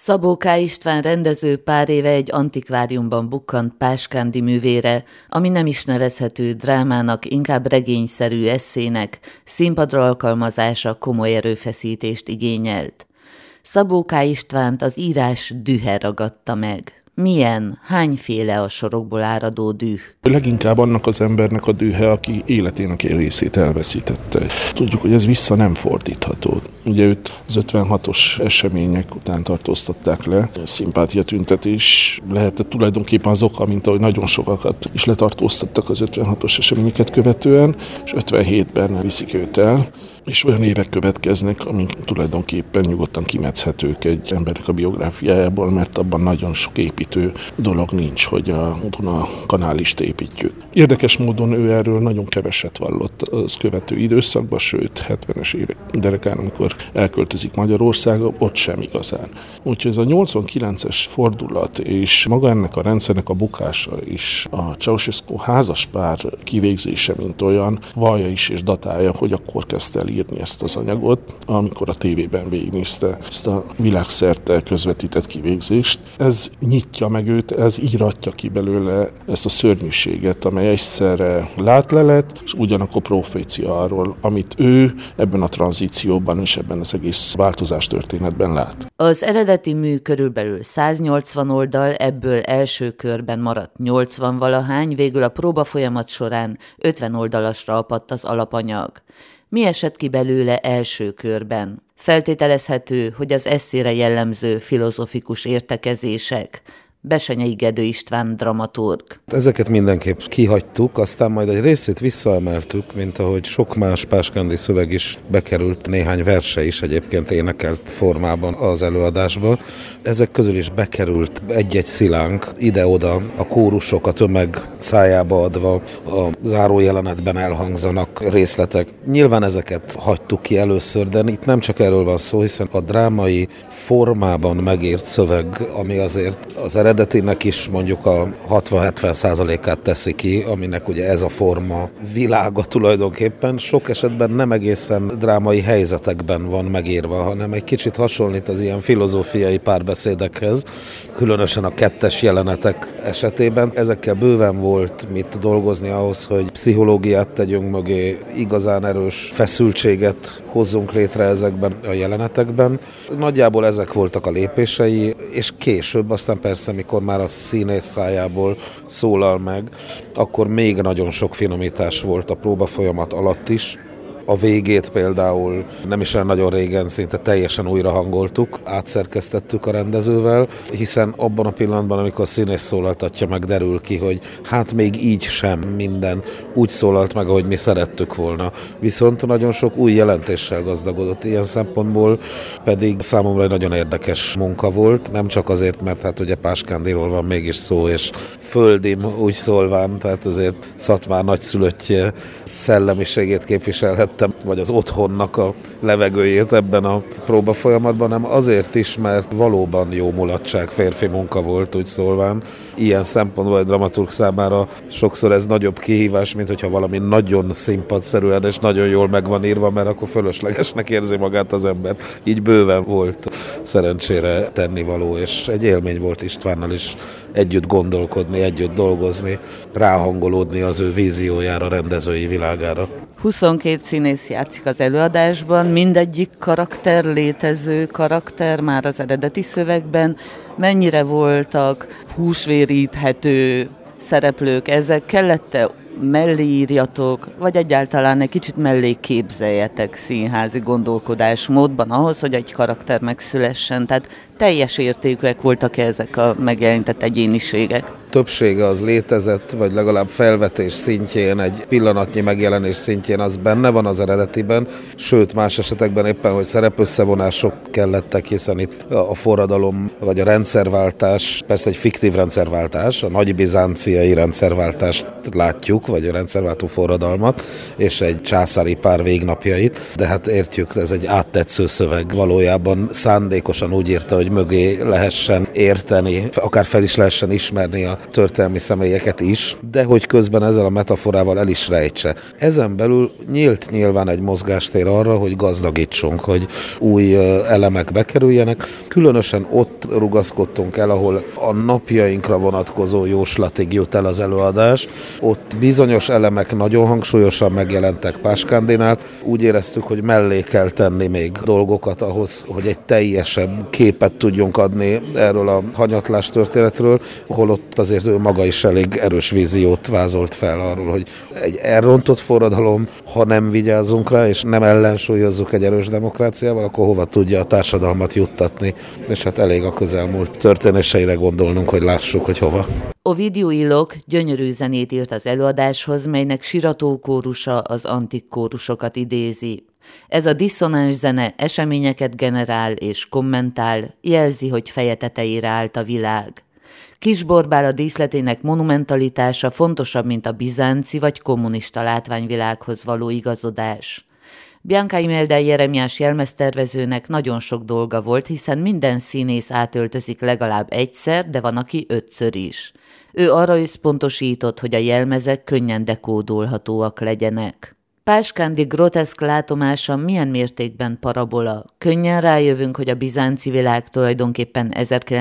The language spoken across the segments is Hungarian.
Szabó K. István rendező pár éve egy antikváriumban bukkant Páskándi művére, ami nem is nevezhető drámának, inkább regényszerű esszének, színpadra alkalmazása komoly erőfeszítést igényelt. Szabó K. Istvánt az írás dühe ragadta meg. Milyen, hányféle a sorokból áradó düh? Leginkább annak az embernek a dühe, aki életének egy részét elveszítette. Tudjuk, hogy ez vissza nem fordítható. Ugye őt az 56-os események után tartóztatták le. Szimpátiatüntetés lehetett tulajdonképpen az oka, mint ahogy nagyon sokakat is letartóztattak az 56-os eseményeket követően, és 57-ben viszik őt el. És olyan évek következnek, amik tulajdonképpen nyugodtan kimetszhetők egy embernek a biográfiájából, mert abban nagyon sok építő dolog nincs, hogy a Duna kanálist építjük. Érdekes módon ő erről nagyon keveset vallott az követő időszakban, sőt 70-es évek derekán, amikor elköltözik Magyarországra, ott sem igazán. Úgyhogy ez a 89-es fordulat és maga ennek a rendszernek a bukása is, a Ceausescu házaspár kivégzése, mint olyan, vallja is és datálja, hogy akkor kezdte el írni ezt az anyagot, amikor a tévében végignézte ezt a világszerte közvetített kivégzést. Ez nyitja meg őt, ez íratja ki belőle ezt a szörnyűséget, amely egyszerre látlelet, és ugyanakkor profécia arról, amit ő ebben a tranzícióban és ebben az egész változás történetben lát. Az eredeti mű körülbelül 180 oldal, ebből első körben maradt 80-valahány, végül a próbafolyamat során 50 oldalasra apadt az alapanyag. Mi esett ki belőle első körben? Feltételezhető, hogy az esszére jellemző filozofikus értekezések. Bessenyei Gedő István dramaturg. Ezeket mindenképp kihagytuk, aztán majd egy részét visszaemeltük, mint ahogy sok más Páskándi szöveg is bekerült, néhány verse is egyébként énekelt formában az előadásba. Ezek közül is bekerült egy-egy szilánk, ide-oda a kórusok a tömeg szájába adva, a zárójelenetben elhangzanak részletek. Nyilván ezeket hagytuk ki először, de itt nem csak erről van szó, hiszen a drámai formában megírt szöveg, ami azért az eredetinek is mondjuk a 60-70%-át teszi ki, aminek ugye ez a forma világa tulajdonképpen. Sok esetben nem egészen drámai helyzetekben van megírva, hanem egy kicsit hasonlít az ilyen filozófiai párbeszédekhez, különösen a kettes jelenetek esetében. Ezekkel bőven volt mit dolgozni ahhoz, hogy pszichológiát tegyünk mögé, igazán erős feszültséget hozzunk létre ezekben a jelenetekben. Nagyjából ezek voltak a lépései, és később aztán persze, mikor már a színész szájából szólal meg, akkor még nagyon sok finomítás volt a próbafolyamat alatt is. A végét például nem is olyan nagyon régen szinte teljesen újra hangoltuk, átszerkesztettük a rendezővel, hiszen abban a pillanatban, amikor a színész szólaltatja meg, derül ki, hogy hát még így sem minden úgy szólalt meg, ahogy mi szerettük volna. Viszont nagyon sok új jelentéssel gazdagodott, ilyen szempontból pedig számomra egy nagyon érdekes munka volt, nem csak azért, mert hát ugye Páskándiról van mégis szó, és földim úgy szólván, tehát azért Szatmár nagyszülöttje szellemiségét képviselhettem, vagy az otthonnak a levegőjét ebben a próbafolyamatban, hanem azért is, mert valóban jó mulatság, férfi munka volt, úgy szólván. Ilyen szempontból egy dramaturg számára sokszor ez nagyobb kihívás, mint hogyha valami nagyon színpadszerűen és nagyon jól meg van írva, mert akkor fölöslegesnek érzi magát az ember. Így bőven volt szerencsére tennivaló, és egy élmény volt Istvánnal is együtt gondolkodni, együtt dolgozni, ráhangolódni az ő víziójára, rendezői világára. 22 színész játszik az előadásban, mindegyik karakter, létező karakter már az eredeti szövegben. Mennyire voltak húsvéríthető szereplők ezek? Kellett-e mellé írjatok, vagy egyáltalán egy kicsit mellé képzeljetek színházi gondolkodásmódban ahhoz, hogy egy karakter megszülessen? Tehát teljes értékűek voltak ezek a megjelentett egyéniségek? Többsége az létezett, vagy legalább felvetés szintjén, egy pillanatnyi megjelenés szintjén az benne van az eredetiben, sőt más esetekben éppen, hogy szerepösszevonások kellettek, hiszen itt a forradalom, vagy a rendszerváltás, persze egy fiktív rendszerváltás, a nagy bizánciai rendszerváltást látjuk, vagy a rendszerváltó forradalmat, és egy császári pár végnapjait, de hát értjük, ez egy áttetsző szöveg, valójában szándékosan úgy írta, hogy mögé lehessen érteni, akár fel is lehessen ismerni a történelmi személyeket is, de hogy közben ezzel a metaforával el is rejtse. Ezen belül nyilván egy mozgástér arra, hogy gazdagítsunk, hogy új elemek bekerüljenek. Különösen ott rugaszkodtunk el, ahol a napjainkra vonatkozó jóslatig jut el az előadás. Ott bizonyos elemek nagyon hangsúlyosan megjelentek Páskandinál. Úgy éreztük, hogy mellé kell tenni még dolgokat ahhoz, hogy egy teljesebb képet tudjunk adni erről a hanyatlás történetről, holott azért ő maga is elég erős víziót vázolt fel arról, hogy egy elrontott forradalom, ha nem vigyázzunk rá, és nem ellensúlyozzuk egy erős demokráciával, akkor hova tudja a társadalmat juttatni, és hát elég a közelmúlt történéseire gondolnunk, hogy lássuk, hogy hova. Ovidiu Ilok gyönyörű zenét írt az előadáshoz, melynek sirató kórusa az antik kórusokat idézi. Ez a diszonáns zene eseményeket generál és kommentál, jelzi, hogy feje tetejére állt a világ. Kisborbála díszletének monumentalitása fontosabb, mint a bizánci vagy kommunista látványvilághoz való igazodás. Bianca Imelda Jeremiás jelmeztervezőnek nagyon sok dolga volt, hiszen minden színész átöltözik legalább egyszer, de van, aki 5-ször is. Ő arra összpontosított, hogy a jelmezek könnyen dekódolhatóak legyenek. Páskandi groteszk látomása milyen mértékben parabola? Könnyen rájövünk, hogy a bizánci világ tulajdonképpen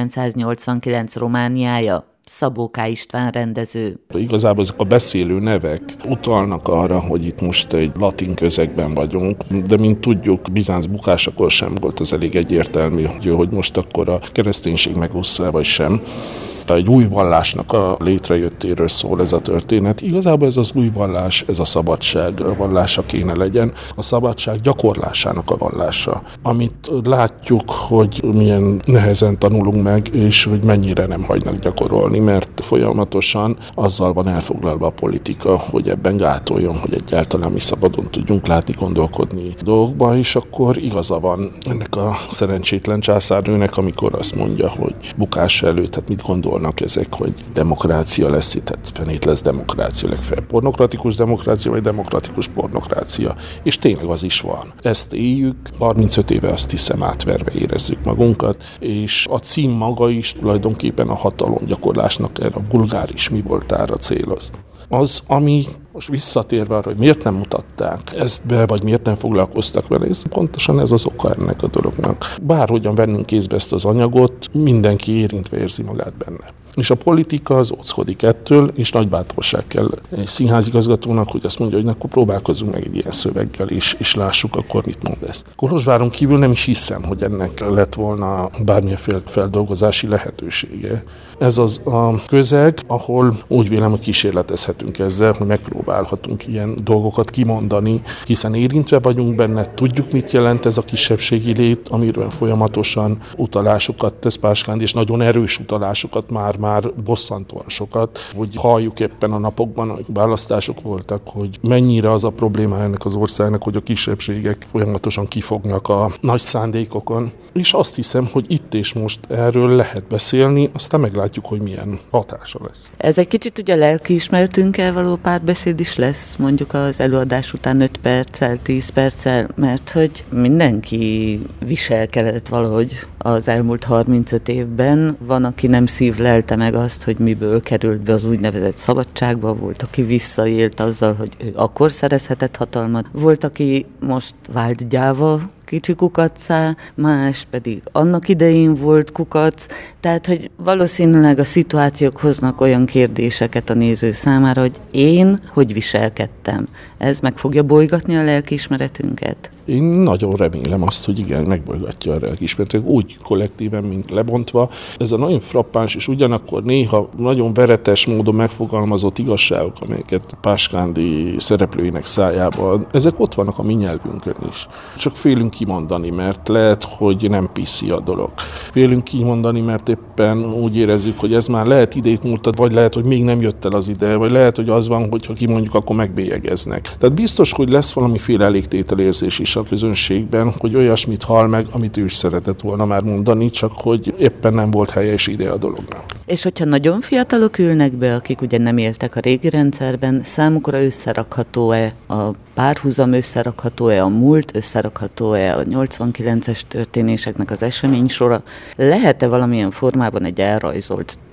1989 Romániája. Szabó K. István rendező. Igazából ezek a beszélő nevek utalnak arra, hogy itt most egy latin közegben vagyunk, de mint tudjuk, Bizánc bukásakor sem volt az elég egyértelmű, hogy most akkor a kereszténység megúszza vagy sem. Egy új vallásnak a létrejöttéről szól ez a történet. Igazából ez az új vallás, ez a szabadság vallása kéne legyen. A szabadság gyakorlásának a vallása. Amit látjuk, hogy milyen nehezen tanulunk meg, és hogy mennyire nem hagynak gyakorolni, mert folyamatosan azzal van elfoglalva a politika, hogy ebben gátoljon, hogy egyáltalán mi szabadon tudjunk látni, gondolkodni dolgokba, és akkor igaza van ennek a szerencsétlen császárnőnek, amikor azt mondja, hogy bukás előtt, hát mit gondol ezek, hogy demokrácia lesz itt, tehát fenét lesz demokrácia, legfeljebb pornokratikus demokrácia, vagy demokratikus pornokrácia. És tényleg az is van. Ezt éljük, 35 éve azt hiszem átverve érezzük magunkat, és a cím maga is tulajdonképpen a hatalomgyakorlásnak erre a vulgáris mi voltára céloz. Az, ami most visszatérve arra, hogy miért nem mutatták ezt be, vagy miért nem foglalkoztak vele, ez pontosan ez az oka ennek a dolognak. Bárhogyan vennünk kézbe ezt az anyagot, mindenki érintve érzi magát benne. És a politika az óckodik ettől, és nagy bátorság kell egy színházigazgatónak, hogy azt mondja, hogy akkor próbálkozzunk meg egy ilyen szöveggel, és lássuk akkor, mit mond ez. Kolozsváron kívül nem is hiszem, hogy ennek lett volna bármilyen feldolgozási lehetősége. Ez az a közeg, ahol úgy vélem, hogy kísérletezhetünk ezzel, hogy megpróbálhatunk ilyen dolgokat kimondani, hiszen érintve vagyunk benne, tudjuk, mit jelent ez a kisebbségi lét, amiről folyamatosan utalásokat tesz Páskandi, és nagyon erős utalásokat már bosszantóan sokat, hogy halljuk éppen a napokban, hogy választások voltak, hogy mennyire az a probléma ennek az országnak, hogy a kisebbségek folyamatosan kifognak a nagy szándékokon. És azt hiszem, hogy itt és most erről lehet beszélni, aztán meglátjuk, hogy milyen hatása lesz. Ez egy kicsit ugye lelkiismeretünkkel való párbeszéd is lesz, mondjuk az előadás után 5 perccel, 10 perccel, mert hogy mindenki viselkedett valahogy az elmúlt 35 évben. Van, aki nem szívlelte meg azt, hogy miből került be az úgynevezett szabadságba, volt, aki visszaélt azzal, hogy ő akkor szerezhetett hatalmat, volt, aki most vált gyáva, kicsi kukaccá, más pedig annak idején volt kukac, tehát, hogy valószínűleg a szituációk hoznak olyan kérdéseket a néző számára, hogy én hogy viselkedtem. Ez meg fogja bolygatni a lelkiismeretünket? Én nagyon remélem azt, hogy igen, megbolygatja a lelkiismeretünket, úgy kollektíven, mint lebontva. Ez a nagyon frappáns, és ugyanakkor néha nagyon veretes módon megfogalmazott igazságok, amelyeket Páskandi szereplőinek szájában, ezek ott vannak a mi nyelvünkön is. Csak félünk kimondani, mert lehet, hogy nem piszi a dolog. Félünk kimondani, mert éppen úgy érezzük, hogy ez már lehet idejét múltat, vagy lehet, hogy még nem jött el az ide, vagy lehet, hogy az van, hogy ha kimondjuk, akkor megbélyegeznek. Tehát biztos, hogy lesz valamiféle elégtételérzés is a közönségben, hogy olyasmit hall meg, amit ő is szeretett volna már mondani, csak hogy éppen nem volt helyes ide a dolognak. És hogyha nagyon fiatalok ülnek be, akik ugye nem éltek a régi rendszerben, számukra összerakható-e a párhuzam, összerakható-e a múlt, összerakható-e a 89-es történéseknek az eseménysora? Lehet-e valamilyen formában egy elrajzolt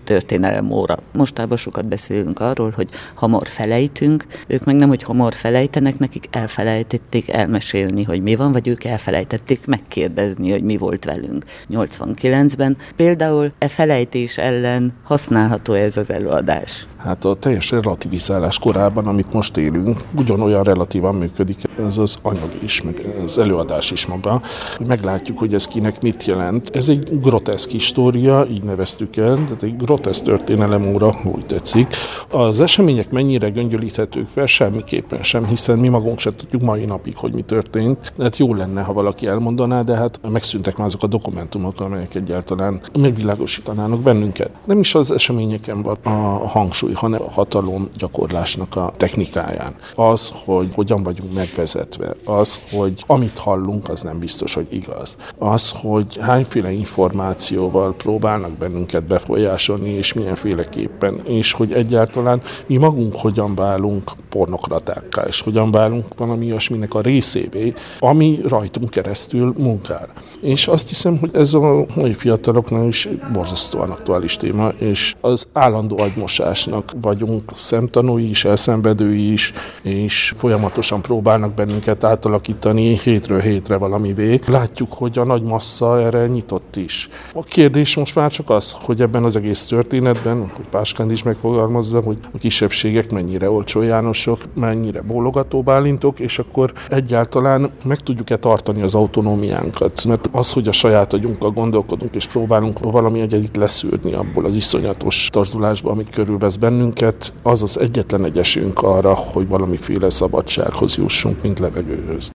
történelemóra. Mostában sokat beszélünk arról, hogy hamar felejtünk, ők meg nem, hogy hamar felejtenek, nekik elfelejtették elmesélni, hogy mi van, vagy ők elfelejtették megkérdezni, hogy mi volt velünk 89-ben. Például felejtés ellen használható ez az előadás. Hát a teljes relativizálás korában, amit most élünk, ugyanolyan relatívan működik ez az anyag is, meg az előadás is maga. Meglátjuk, hogy ez kinek mit jelent. Ez egy groteszk história, így neveztük el, tehát egy groteszk történelemóra, úgy tetszik. Az események mennyire göngyölíthetők fel? Semmiképpen sem, hiszen mi magunk sem tudjuk mai napig, hogy mi történt. Hát jó lenne, ha valaki elmondaná, de hát megszűntek már azok a dokumentumok, amelyek egyáltalán megvilágosítanának bennünket. Nem is az eseményeken van a hangsúly, hanem a hatalom gyakorlásnak a technikáján. Az, hogy hogyan vagyunk megvezetve, az, hogy amit hallunk, az nem biztos, hogy igaz. Az, hogy hányféle információval próbálnak bennünket befolyásolni, és milyenféleképpen, és hogy egyáltalán mi magunk hogyan válunk pornokratákká, és hogyan válunk valami olyasminek a részévé, ami rajtunk keresztül munkál. És azt hiszem, hogy ez a mai fiataloknak is borzasztóan aktuális téma, és az állandó agymosásnak vagyunk szemtanúi is, elszenvedői is, és folyamatosan próbálnak bennünket átalakítani hétről hétre valamivé. Látjuk, hogy a nagy massza erre nyitott is. A kérdés most már csak az, hogy ebben az egész történetben, hogy Páskándy is megfogalmazza, hogy a kisebbségek mennyire olcsó Jánosok, mennyire bólogató Bálintok, és akkor egyáltalán meg tudjuk-e tartani az autonómiánkat. Mert az, hogy a saját agyunkkal gondolkodunk, és próbálunk valami egyedit leszűrni abból az iszonyatos torzulásba, ami körülvesz bennünket, az az egyetlen egy esélyünk arra, hogy valamiféle szabadsághoz jussunk, mint levegőhöz.